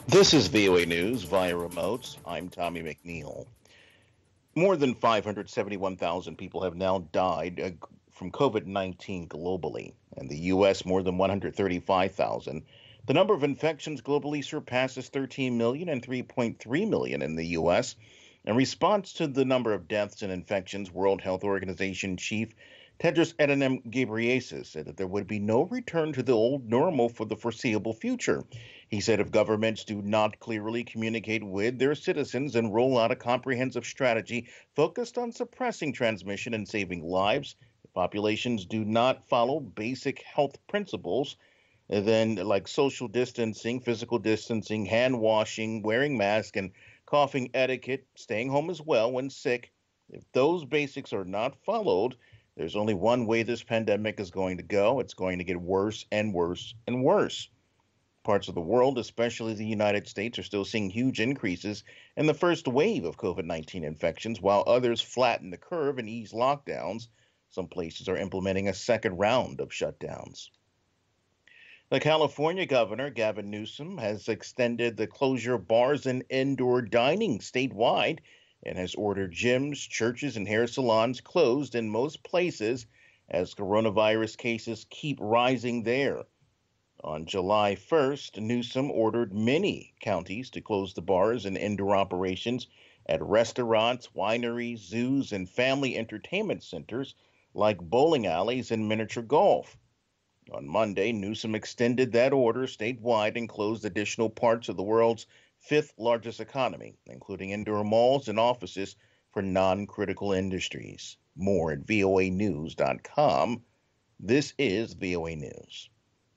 This is VOA News via remote. I'm Tommy McNeil. More than 571,000 people have now died from COVID 19 globally. In the U.S., more than 135,000. The number of infections globally surpasses 13 million and 3.3 million in the U.S. In response to the number of deaths and infections, World Health Organization Chief Tedros Adhanom Ghebreyesus said that there would be no return to the old normal for the foreseeable future. He said if governments do not clearly communicate with their citizens and roll out a comprehensive strategy focused on suppressing transmission and saving lives, if populations do not follow basic health principles, then like social distancing, physical distancing, hand washing, wearing masks, and coughing etiquette, staying home as well when sick, if those basics are not followed, there's only one way this pandemic is going to go. It's going to get worse and worse and worse. Parts of the world, especially the United States, are still seeing huge increases in the first wave of COVID 19 infections, while others flatten the curve and ease lockdowns. Some places are implementing a second round of shutdowns. The California governor, Gavin Newsom, has extended the closure of bars and indoor dining statewide and has ordered gyms, churches, and hair salons closed in most places as coronavirus cases keep rising there. On July 1st, Newsom ordered many counties to close the bars and indoor operations at restaurants, wineries, zoos, and family entertainment centers like bowling alleys and miniature golf. On Monday, Newsom extended that order statewide and closed additional parts of the world's fifth largest economy, including indoor malls and offices for non critical industries. More at voanews.com. This is VOA News.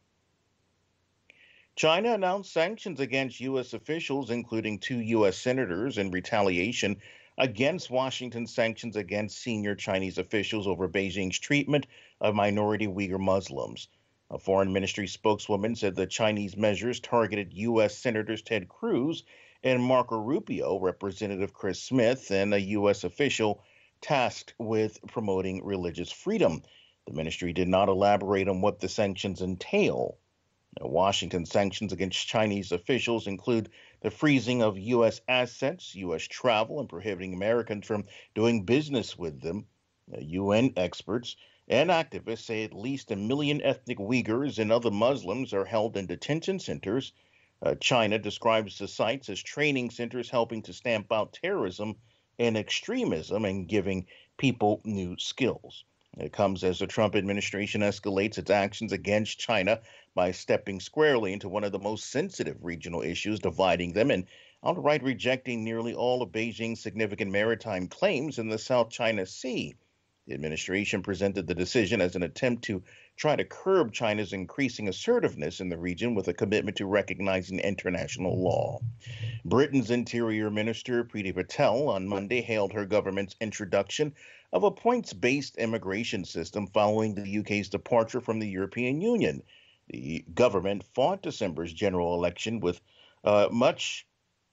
China announced sanctions against U.S. officials, including two U.S. senators, in retaliation against Washington's sanctions against senior Chinese officials over Beijing's treatment of minority Uyghur Muslims. A foreign ministry spokeswoman said the Chinese measures targeted U.S. Senators Ted Cruz and Marco Rubio, Representative Chris Smith, and a U.S. official tasked with promoting religious freedom. The ministry did not elaborate on what the sanctions entail. Washington sanctions against Chinese officials include the freezing of U.S. assets, U.S. travel, and prohibiting Americans from doing business with them. UN experts and activists say at least 1 million ethnic Uyghurs and other Muslims are held in detention centers. China describes the sites as training centers helping to stamp out terrorism and extremism and giving people new skills. It comes as the Trump administration escalates its actions against China by stepping squarely into one of the most sensitive regional issues, dividing them and outright rejecting nearly all of Beijing's significant maritime claims in the South China Sea. The administration presented the decision as an attempt to try to curb China's increasing assertiveness in the region with a commitment to recognizing international law. Britain's Interior Minister Priti Patel on Monday hailed her government's introduction of a points-based immigration system following the UK's departure from the European Union. The government fought December's general election with much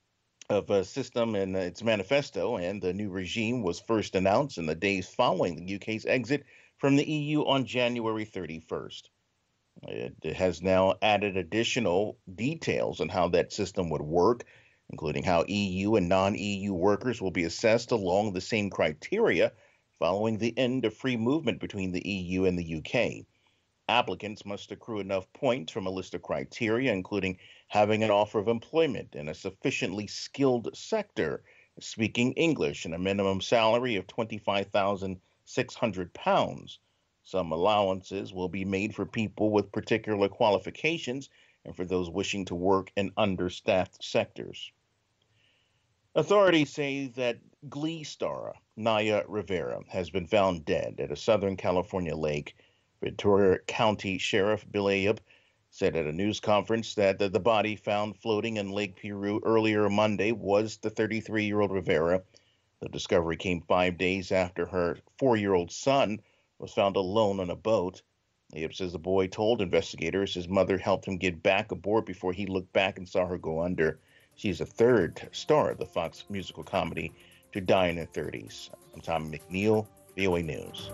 of a system in its manifesto, and the new regime was first announced in the days following the UK's exit from the EU on January 31st. It has now added additional details on how that system would work, including how EU and non-EU workers will be assessed along the same criteria following the end of free movement between the EU and the UK. Applicants must accrue enough points from a list of criteria, including having an offer of employment in a sufficiently skilled sector, speaking English, and a minimum salary of £25,600. Some allowances will be made for people with particular qualifications and for those wishing to work in understaffed sectors. Authorities say that Glee star Naya Rivera has been found dead at a Southern California lake. Ventura County Sheriff Bill Ayoub said at a news conference that the body found floating in Lake Piru earlier Monday was the 33-year-old Rivera. The discovery came 5 days after her 4-year-old son was found alone on a boat. Ayoub says the boy told investigators his mother helped him get back aboard before he looked back and saw her go under. She's a third star of the Fox musical comedy To Die in Her 30s. I'm Tom McNeil, VOA News.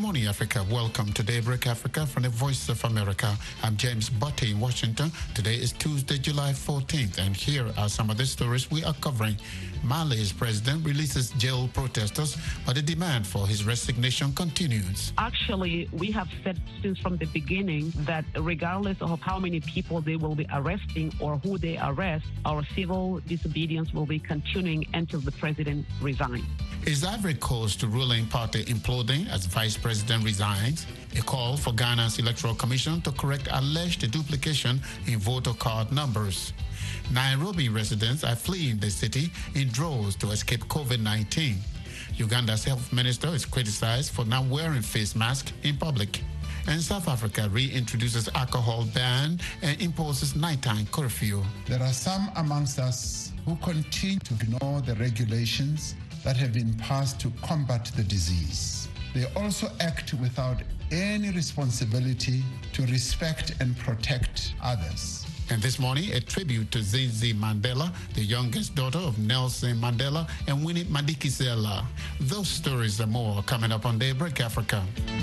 morning, Africa. Welcome to Daybreak Africa from the Voice of America. I'm James Butte in Washington. Today is Tuesday, July 14th, and here are some of the stories we are covering. Mali's president releases jailed protesters, but the demand for his resignation continues. Actually, we have said since from the beginning that regardless of how many people they will be arresting or who they arrest, our civil disobedience will be continuing until the president resigns. Is Ivory Coast ruling party imploding as vice president resigns? A call for Ghana's Electoral Commission to correct alleged duplication in voter card numbers. Nairobi residents are fleeing the city in droves to escape COVID-19. Uganda's health minister is criticized for not wearing face masks in public. And South Africa reintroduces alcohol ban and imposes nighttime curfew. There are some amongst us who continue to ignore the regulations that have been passed to combat the disease. They also act without any responsibility to respect and protect others. And this morning, a tribute to Zinzi Mandela, the youngest daughter of Nelson Mandela and Winnie Madikizela. Those stories and more coming up on Daybreak Africa.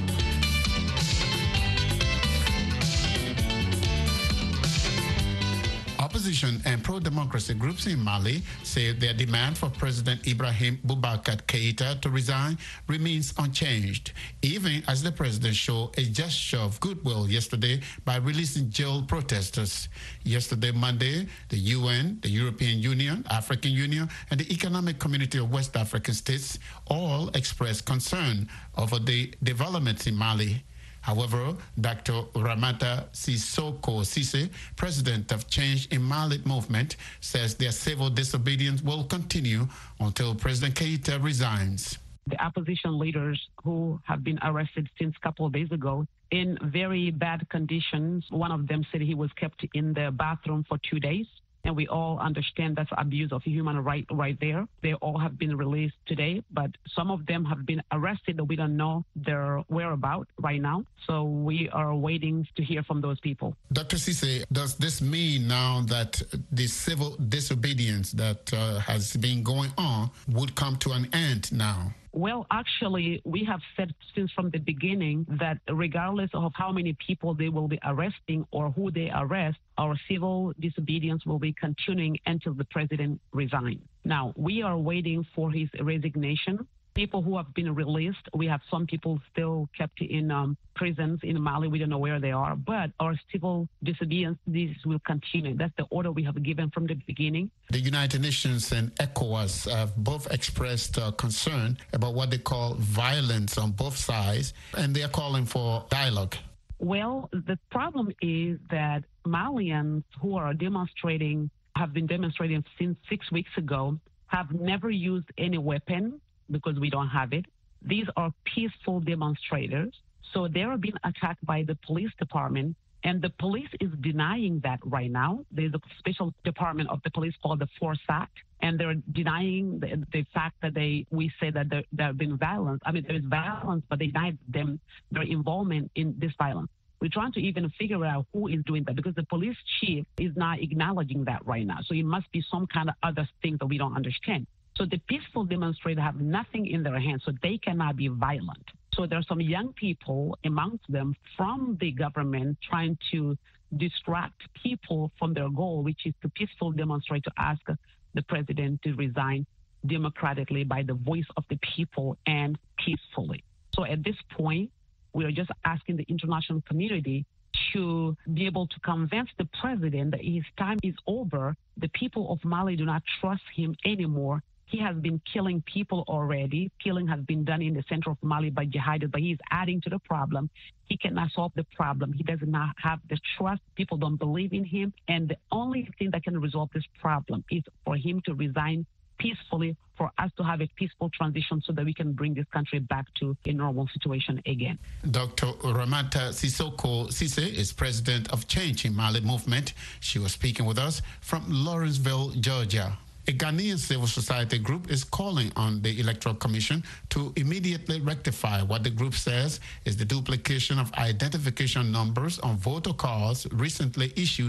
Opposition and pro-democracy groups in Mali say their demand for President Ibrahim Boubacar Keïta to resign remains unchanged, even as the president showed a gesture of goodwill yesterday by releasing jailed protesters. Yesterday, Monday, the UN, the European Union, African Union, and the Economic Community of West African States all expressed concern over the developments in Mali. However, Dr. Ramata Sissoko Cissé, president of Change in Mali movement, says their civil disobedience will continue until President Keïta resigns. The opposition leaders who have been arrested since a couple of days ago in very bad conditions. One of them said he was kept in the bathroom for 2 days. And we all understand that's abuse of human right there. They all have been released today, but some of them have been arrested. We don't know their whereabouts right now. So we are waiting to hear from those people. Dr. Cissé, does this mean now that the civil disobedience that has been going on would come to an end now? Well, actually, we have said since from the beginning that regardless of how many people they will be arresting or who they arrest, our civil disobedience will be continuing until the president resigns. Now, we are waiting for his resignation. People who have been released, we have some people still kept in prisons in Mali. We don't know where they are, but our civil disobedience, this will continue. That's the order we have given from the beginning. The United Nations and ECOWAS have both expressed concern about what they call violence on both sides, and they are calling for dialogue. Well, the problem is that Malians who are demonstrating, have been demonstrating since 6 weeks ago, have never used any weapon, because we don't have it. These are peaceful demonstrators. So they are being attacked by the police department, and the police is denying that right now. There's a special department of the police called the FORSAC, and they're denying the fact that we say that there have been violence. I mean, there is violence, but they deny them their involvement in this violence. We're trying to even figure out who is doing that, because the police chief is not acknowledging that right now. So it must be some kind of other thing that we don't understand. So the peaceful demonstrators have nothing in their hands, so they cannot be violent. So there are some young people amongst them from the government trying to distract people from their goal, which is to peacefully demonstrate, to ask the president to resign democratically by the voice of the people and peacefully. So at this point, we are just asking the international community to be able to convince the president that his time is over. The people of Mali do not trust him anymore. He has been killing people already. Killing has been done in the center of Mali by jihadists, but he's adding to the problem. He cannot solve the problem. He does not have the trust. People don't believe in him. And the only thing that can resolve this problem is for him to resign peacefully, for us to have a peaceful transition so that we can bring this country back to a normal situation again. Dr. Ramata Sissoko Cissé is president of Change in Mali movement. She was speaking with us from Lawrenceville, Georgia. A Ghanaian civil society group is calling on the Electoral Commission to immediately rectify what the group says is the duplication of identification numbers on voter cards recently issued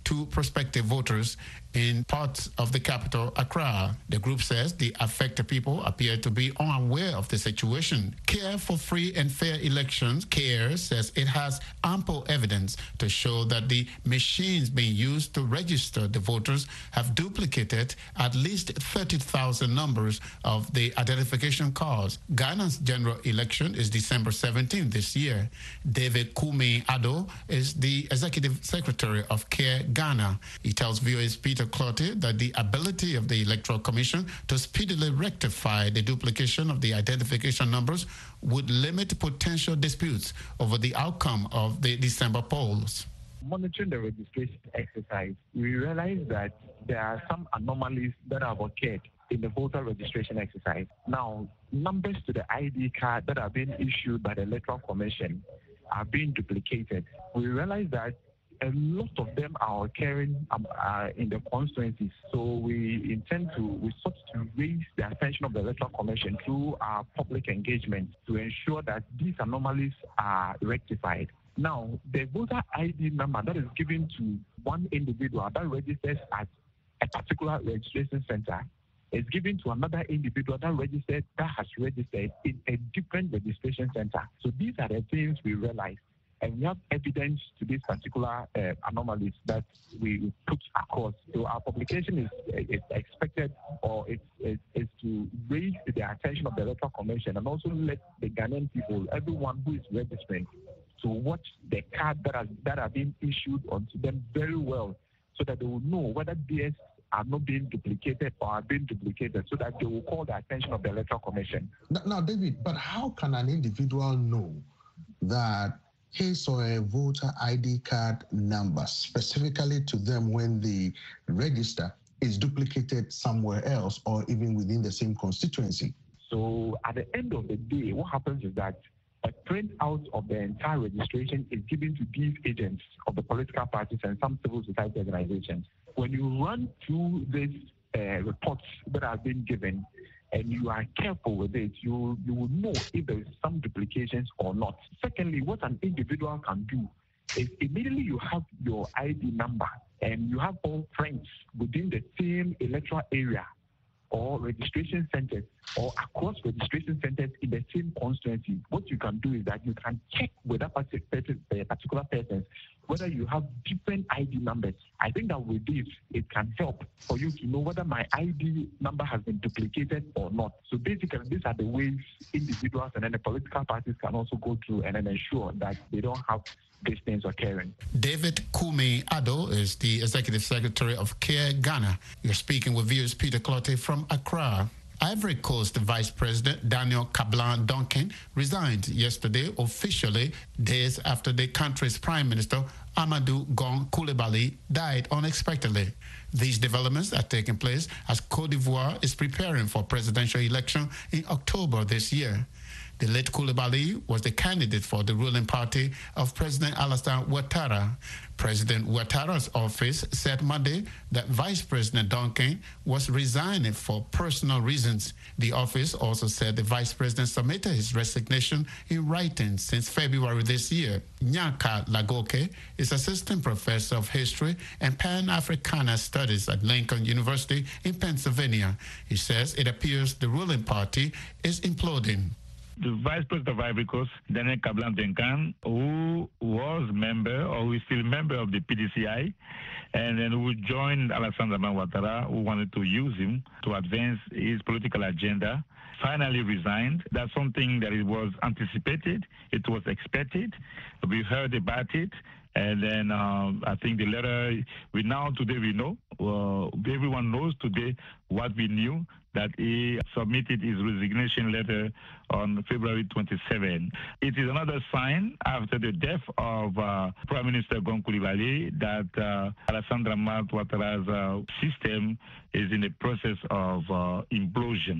to prospective voters in parts of the capital, Accra. The group says the affected people appear to be unaware of the situation. Care for Free and Fair Elections, CARE, says it has ample evidence to show that the machines being used to register the voters have duplicated at least 30,000 numbers of the identification cards. Ghana's general election is December 17 this year. David Kumi Ado is the executive secretary of CARE Ghana. He tells VOA's Peter Clottey that the ability of the Electoral Commission to speedily rectify the duplication of the identification numbers would limit potential disputes over the outcome of the December polls. Monitoring the registration exercise, we realized that there are some anomalies that have occurred in the voter registration exercise. Now, numbers to the ID card that are being issued by the Electoral Commission are being duplicated. We realized that a lot of them are occurring in the constituencies. So we sought to raise the attention of the Electoral Commission through our public engagement to ensure that these anomalies are rectified. Now, the voter ID number that is given to one individual that registers at a particular registration center is given to another individual that has registered in a different registration center. So these are the things we realized. And we have evidence to these particular anomalies that we put across. So our publication is expected, or is to raise the attention of the Electoral Commission and also let the Ghanaian people, everyone who is registering, to watch the cards that are being issued onto them very well, so that they will know whether these are not being duplicated or are being duplicated, so that they will call the attention of the Electoral Commission. Now, David, but how can an individual know that his or a voter ID card number specifically to them when the register is duplicated somewhere else or even within the same constituency? So at the end of the day, what happens is that a printout of the entire registration is given to these agents of the political parties and some civil society organizations. When you run through these reports that have been given, and you are careful with it, you will know if there is some duplications or not. Secondly, what an individual can do is immediately you have your ID number and you have all friends within the same electoral area or registration centers or across registration centers in the same constituency. What you can do is that you can check with that particular person whether you have different ID numbers. I think that with this, it can help for you to know whether my ID number has been duplicated or not. So basically, these are the ways individuals and then the political parties can also go through and then ensure that they don't have these things occurring. David Kumi Ado is the Executive Secretary of CARE Ghana. You're speaking with viewers Peter Clottey from Accra. Ivory Coast Vice President Daniel Kablan-Duncan resigned yesterday officially, days after the country's Prime Minister Amadou Gon Coulibaly died unexpectedly. These developments are taking place as Cote d'Ivoire is preparing for presidential election in October this year. The late Coulibaly was the candidate for the ruling party of President Alassane Ouattara. President Ouattara's office said Monday that Vice President Duncan was resigning for personal reasons. The office also said the Vice President submitted his resignation in writing since February this year. Nyaka Lagoke is Assistant Professor of History and Pan-Africana Studies at Lincoln University in Pennsylvania. He says it appears the ruling party is imploding. The Vice President of Ivory Coast, Daniel Kablan-Duncan, who was member or who is still member of the PDCI, and then who joined Alassane Ouattara, who wanted to use him to advance his political agenda, finally resigned. That's something that it was anticipated. It was expected. We heard about it. And then I think the letter, today we know, everyone knows today what we knew, that he submitted his resignation letter on February 27. It is another sign after the death of Prime Minister Gon Coulibaly that Alassane Ouattara's system is in the process of implosion.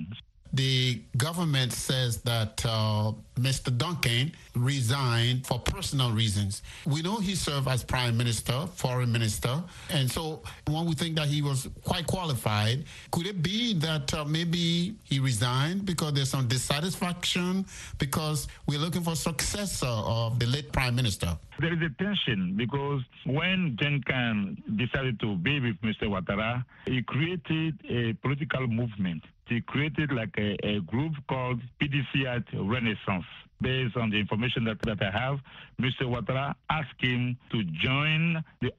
the government says that Mr. Duncan resigned for personal reasons. We know he served as Prime Minister, Foreign Minister, and so when we think that he was quite qualified, could it be that maybe he resigned because there's some dissatisfaction because we're looking for a successor of the late Prime Minister? There is a tension because when Duncan decided to be with Mr. Ouattara, he created a political movement. He created like a group called PDCI Renaissance. Based on the information that I have, Mr. Ouattara asked him to join the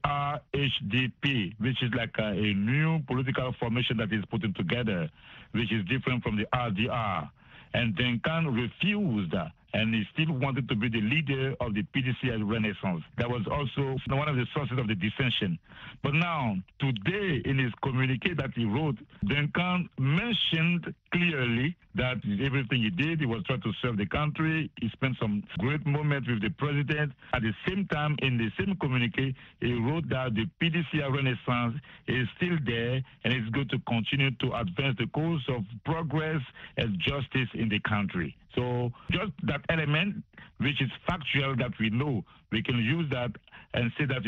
RHDP, which is like a new political formation that is putting together, which is different from the RDR. And Duncan refused and he still wanted to be the leader of the PDCI Renaissance. That was also one of the sources of the dissension. But now, today, in his communique that he wrote, Duncan mentioned clearly that everything he did, he was trying to serve the country. He spent some great moments with the president. At the same time, in the same communique, he wrote that the PDCI Renaissance is still there and is going to continue to advance the cause of progress and justice in the country. So just that element, which is factual that we know, we can use that and say that,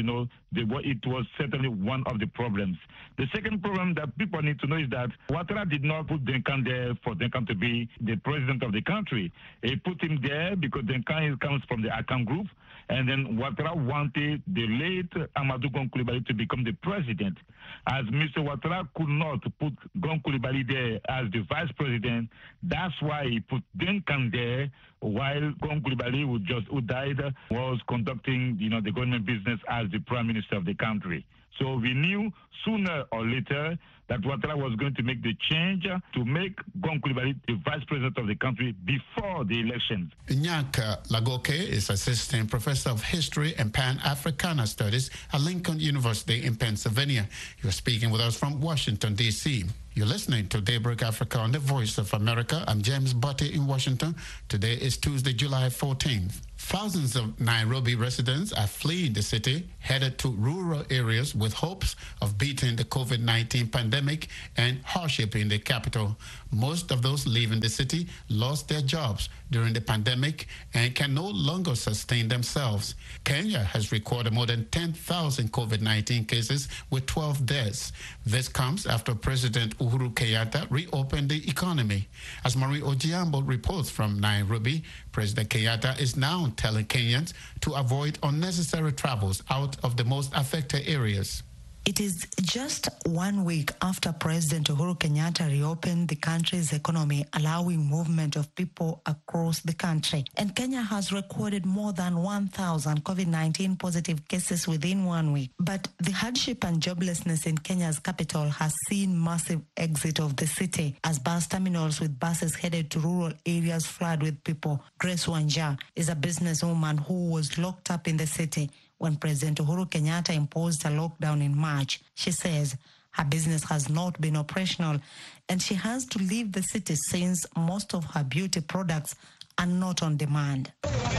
it was certainly one of the problems. The second problem that people need to know is that Ouattara did not put Duncan there for Duncan to be the president of the country. He put him there because Duncan comes from the Akan group, and then Ouattara wanted the late Amadou Gon Coulibaly to become the president. As Mr. Ouattara could not put Gon Coulibaly there as the vice president, that's why he put Duncan there, while Gon Coulibaly, who died, was conducting, the government business as the prime minister of the country. So we knew sooner or later that Ouattara was going to make the change to make Gon Coulibaly the vice president of the country before the elections. Nyaka Lagoke is assistant professor of history and Pan-Africana studies at Lincoln University in Pennsylvania. You're speaking with us from Washington, D.C. You're listening to Daybreak Africa on the Voice of America. I'm James Butty in Washington. Today is Tuesday, July 14th. Thousands of Nairobi residents are fleeing the city, headed to rural areas with hopes of beating the COVID-19 pandemic and hardship in the capital. Most of those leaving the city lost their jobs during the pandemic and can no longer sustain themselves. Kenya has recorded more than 10,000 COVID-19 cases with 12 deaths. This comes after President Uhuru Kenyatta reopened the economy. As Marie Ojiambo reports from Nairobi, President Kenyatta is now telling Kenyans to avoid unnecessary travels out of the most affected areas. It is just 1 week after President Uhuru Kenyatta reopened the country's economy, allowing movement of people across the country. And Kenya has recorded more than 1,000 COVID-19 positive cases within 1 week. But the hardship and joblessness in Kenya's capital has seen massive exit of the city as bus terminals with buses headed to rural areas flood with people. Grace Wanja is a businesswoman who was locked up in the city when President Uhuru Kenyatta imposed a lockdown in March. She says her business has not been operational and she has to leave the city since most of her beauty products are not on demand.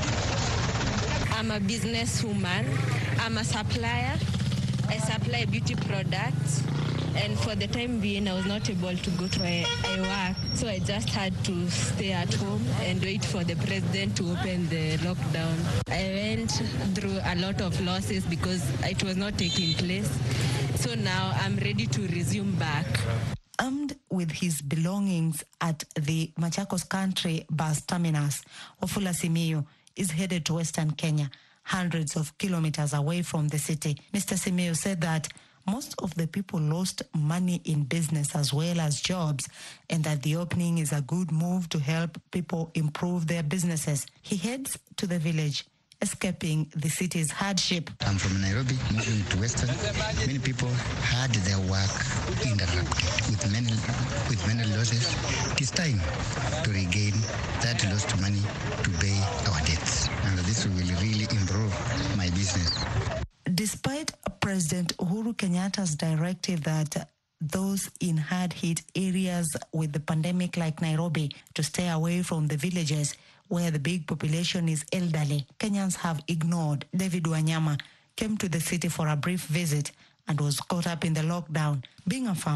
I'm a businesswoman. I'm a supplier. I supply beauty products. And for the time being, I was not able to go to a work. So I just had to stay at home and wait for the president to open the lockdown. I went through a lot of losses because it was not taking place. So now I'm ready to resume back. Armed with his belongings at the Machakos Country bus terminus, Wafula Simiyu is headed to Western Kenya, hundreds of kilometers away from the city. Mr. Simiyu said that most of the people lost money in business as well as jobs, and that the opening is a good move to help people improve their businesses. He heads to the village, escaping the city's hardship. I'm from Nairobi, moving to Western. Many people had their work interrupted with many losses. It is time to regain that lost money to pay our debts, and this will really improve my business. Despite President Uhuru Kenyatta's directive that those in hard-hit areas with the pandemic like Nairobi to stay away from the villages where the big population is elderly, Kenyans have ignored. David Wanyama came to the city for a brief visit and was caught up in the lockdown. Being a farmer,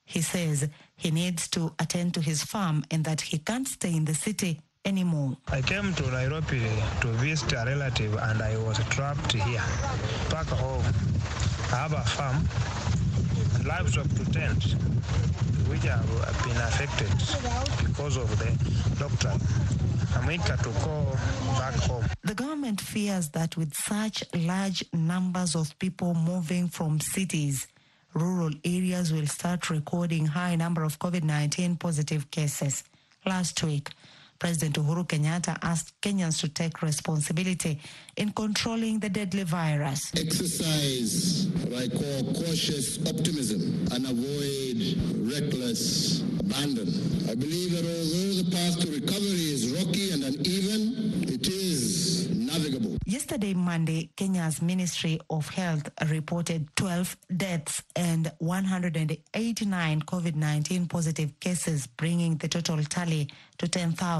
He says he needs to attend to his farm and that he can't stay in the city anymore. I came to Nairobi to visit a relative and I was trapped here. Back home, I have a farm and livestock to tend, which have been affected because of the lockdown. I'm eager to go back home. The government fears that with such large numbers of people moving from cities, rural areas will start recording high number of COVID-19 positive cases. Last week, President Uhuru Kenyatta asked Kenyans to take responsibility in controlling the deadly virus. Exercise what I call cautious optimism and avoid reckless abandon. I believe that although the path to recovery is rocky and uneven, it is navigable. Yesterday, Monday, Kenya's Ministry of Health reported 12 deaths and 189 COVID-19 positive cases, bringing the total tally to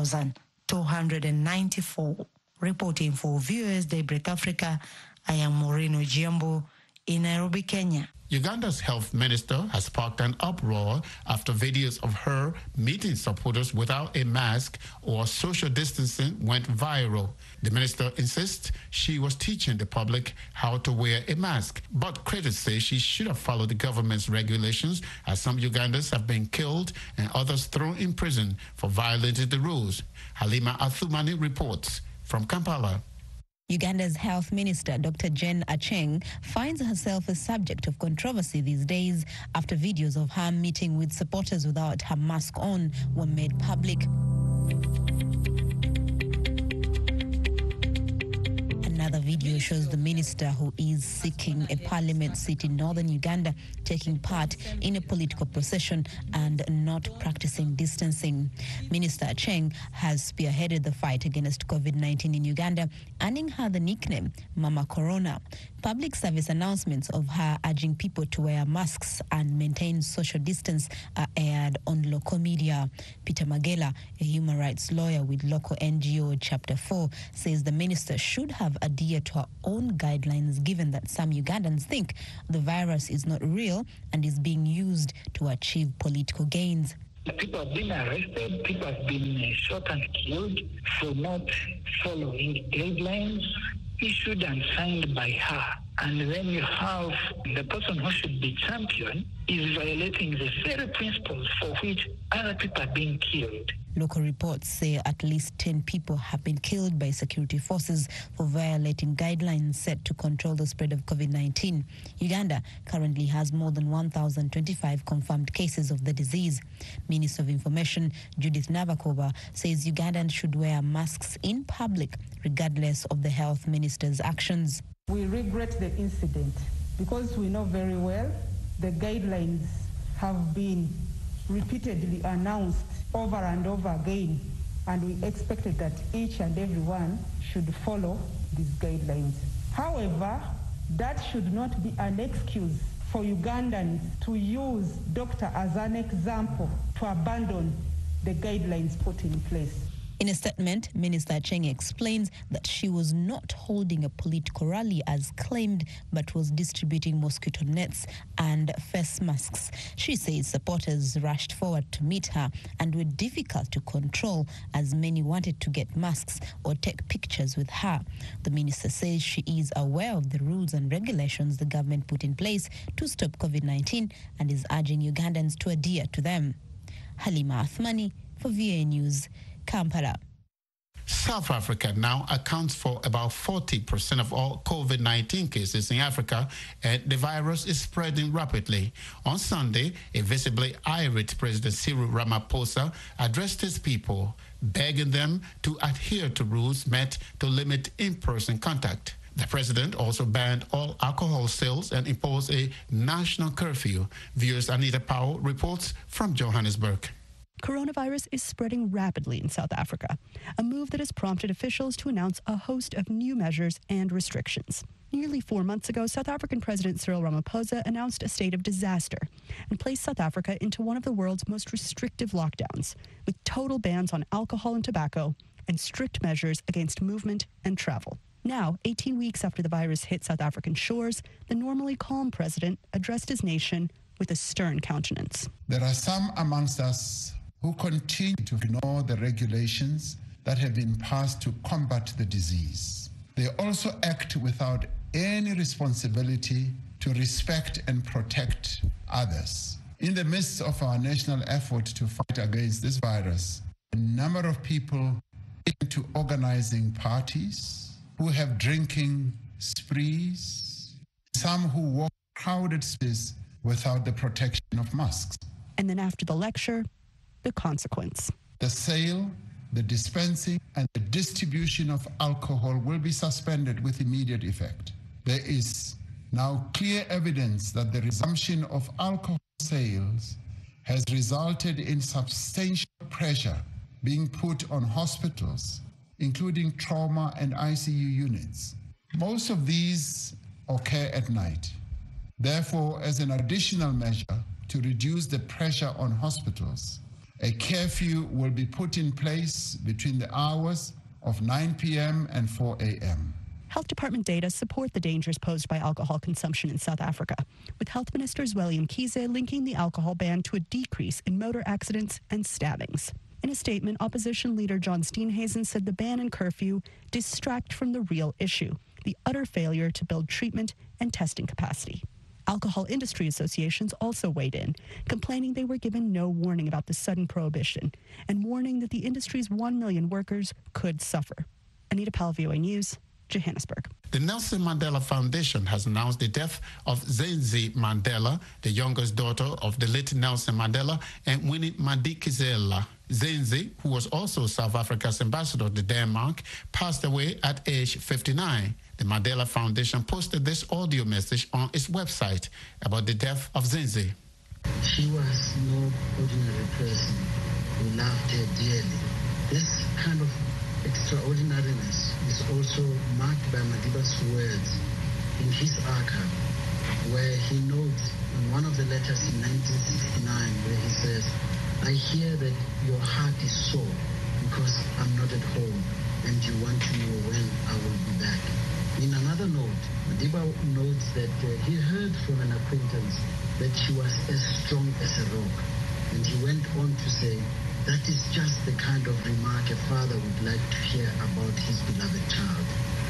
10,294. Reporting for Viewers Daybreak Africa, I am Maureen Ojiambo in Nairobi, Kenya. Uganda's health minister has sparked an uproar after videos of her meeting supporters without a mask or social distancing went viral. The minister insists she was teaching the public how to wear a mask, but critics say she should have followed the government's regulations, as some Ugandans have been killed and others thrown in prison for violating the rules. Halima Athumani reports from Kampala. Uganda's health minister, Dr. Jane Acheng, finds herself a subject of controversy these days after videos of her meeting with supporters without her mask on were made public. Another video shows the minister, who is seeking a parliament seat in northern Uganda, taking part in a political procession and not practicing distancing. Minister Acheng has spearheaded the fight against COVID-19 in Uganda, earning her the nickname Mama Corona. Public service announcements of her urging people to wear masks and maintain social distance are aired on local media. Peter Magela, a human rights lawyer with local NGO Chapter 4, says the minister should have adhered to her own guidelines, given that some Ugandans think the virus is not real and is being used to achieve political gains. People have been arrested, people have been shot and killed for not following guidelines issued and signed by her. And then you have the person who should be champion is violating the very principles for which other people are being killed. Local reports say at least 10 people have been killed by security forces for violating guidelines set to control the spread of COVID-19. Uganda currently has more than 1,025 confirmed cases of the disease. Minister of Information Judith Navakoba says Ugandans should wear masks in public regardless of the health minister's actions. We regret the incident because we know very well the guidelines have been repeatedly announced over and over again, and we expected that each and everyone should follow these guidelines. However, that should not be an excuse for Ugandans to use doctor as an example to abandon the guidelines put in place. In a statement, Minister Acheng explains that she was not holding a political rally as claimed, but was distributing mosquito nets and face masks. She says supporters rushed forward to meet her and were difficult to control, as many wanted to get masks or take pictures with her. The minister says she is aware of the rules and regulations the government put in place to stop COVID-19 and is urging Ugandans to adhere to them. Halima Athmani for VOA News, Kampala. South Africa now accounts for about 40% of all COVID-19 cases in Africa, and the virus is spreading rapidly. On Sunday, a visibly irate President Cyril Ramaphosa addressed his people, begging them to adhere to rules meant to limit in-person contact. The president also banned all alcohol sales and imposed a national curfew. Viewers Anita Powell reports from Johannesburg. Coronavirus is spreading rapidly in South Africa, a move that has prompted officials to announce a host of new measures and restrictions. Nearly 4 months ago, South African President Cyril Ramaphosa announced a state of disaster and placed South Africa into one of the world's most restrictive lockdowns, with total bans on alcohol and tobacco and strict measures against movement and travel. Now, 18 weeks after the virus hit South African shores, the normally calm president addressed his nation with a stern countenance. There are some amongst us who continue to ignore the regulations that have been passed to combat the disease. They also act without any responsibility to respect and protect others. In the midst of our national effort to fight against this virus, a number of people into organizing parties, who have drinking sprees, some who walk crowded spaces without the protection of masks. And then after the lecture, the consequence. The sale, the dispensing, and the distribution of alcohol will be suspended with immediate effect. There is now clear evidence that the resumption of alcohol sales has resulted in substantial pressure being put on hospitals, including trauma and ICU units. Most of these occur at night. Therefore, as an additional measure to reduce the pressure on hospitals, a curfew will be put in place between the hours of 9 p.m. and 4 a.m. Health Department data support the dangers posed by alcohol consumption in South Africa, with Health Minister Zweli Mkhize linking the alcohol ban to a decrease in motor accidents and stabbings. In a statement, opposition leader John Steenhuisen said the ban and curfew distract from the real issue, the utter failure to build treatment and testing capacity. Alcohol industry associations also weighed in, complaining they were given no warning about the sudden prohibition and warning that the industry's 1 million workers could suffer. Anita Powell, VOA News, Johannesburg. The Nelson Mandela Foundation has announced the death of Zenzi Mandela, the youngest daughter of the late Nelson Mandela, and Winnie Madikizela. Zenzi, who was also South Africa's ambassador to Denmark, passed away at age 59. The Mandela Foundation posted this audio message on its website about the death of Zenzi. She was no ordinary person. We loved her dearly. This kind of extraordinariness is also marked by Madiba's words in his archive, where he notes in one of the letters in 1969, where he says, "I hear that your heart is sore because I'm not at home and you want to know when I will be back." In another note, Madiba notes that he heard from an acquaintance that she was as strong as a rock. And he went on to say, "That is just the kind of remark a father would like to hear about his beloved child."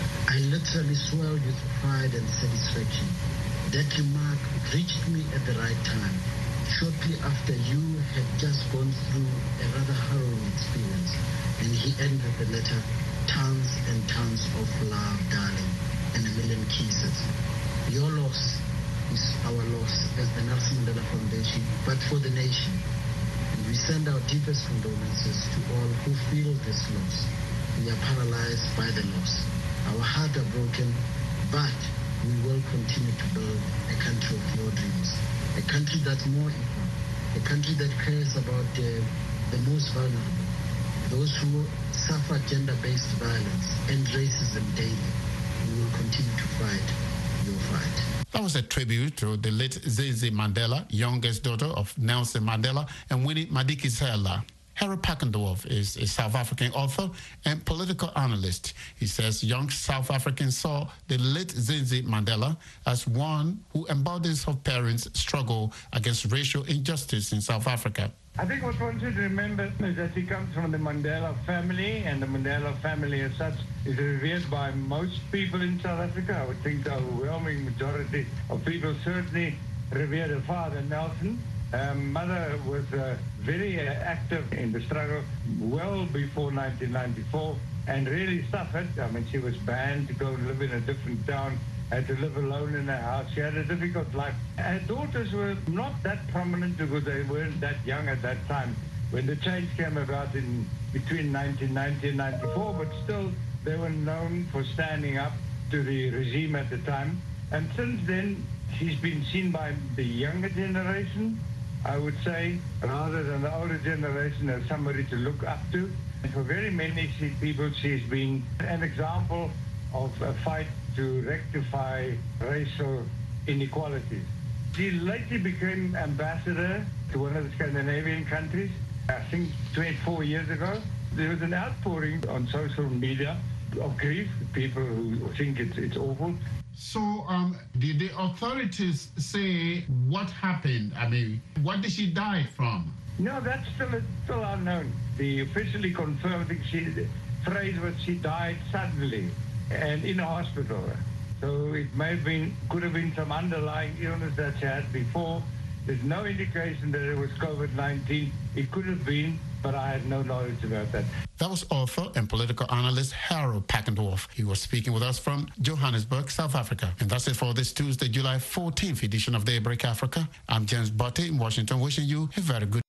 I literally swelled with pride and satisfaction. That remark reached me at the right time, shortly after you had just gone through a rather harrowing experience. And he ended the letter, "Tons and tons of love, darling, and a million kisses." Your loss is our loss as the Nelson Mandela Foundation, but for the nation. And we send our deepest condolences to all who feel this loss. We are paralyzed by the loss. Our hearts are broken, but we will continue to build a country of your dreams, a country that's more equal, a country that cares about the most vulnerable, those who suffer gender-based violence and racism daily. We will continue to fight your fight. That was a tribute to the late Zenzi Mandela, youngest daughter of Nelson Mandela, and Winnie Madikizela. Harold Packendorf is a South African author and political analyst. He says young South Africans saw the late Zenzi Mandela as one who embodies her parents' struggle against racial injustice in South Africa. I think what one should remember is that he comes from the Mandela family, and the Mandela family as such is revered by most people in South Africa. I would think the overwhelming majority of people certainly revere the father, Nelson. Mother was very active in the struggle well before 1994 and really suffered. I mean, she was banned to go live in a different town, had to live alone in a house. She had a difficult life. Her daughters were not that prominent because they weren't that young at that time when the change came about in between 1990 and 94, but still they were known for standing up to the regime at the time. And since then, she's been seen by the younger generation, I would say, rather than the older generation, as somebody to look up to. And for very many people, she's been an example of a fight to rectify racial inequalities. She lately became ambassador to one of the Scandinavian countries, I think 24 years ago. There was an outpouring on social media of grief, people who think it's awful. So did the authorities say what happened? I mean, what did she die from? No, that's still unknown. The officially confirmed phrase was she died suddenly and in a hospital. So it could have been some underlying illness that she had before. There's no indication that it was COVID-19. It could have been, but I had no knowledge about that. That was author and political analyst Harold Packendorf. He was speaking with us from Johannesburg, South Africa. And that's it for this Tuesday, July 14th edition of Daybreak Africa. I'm James Botte in Washington, wishing you a very good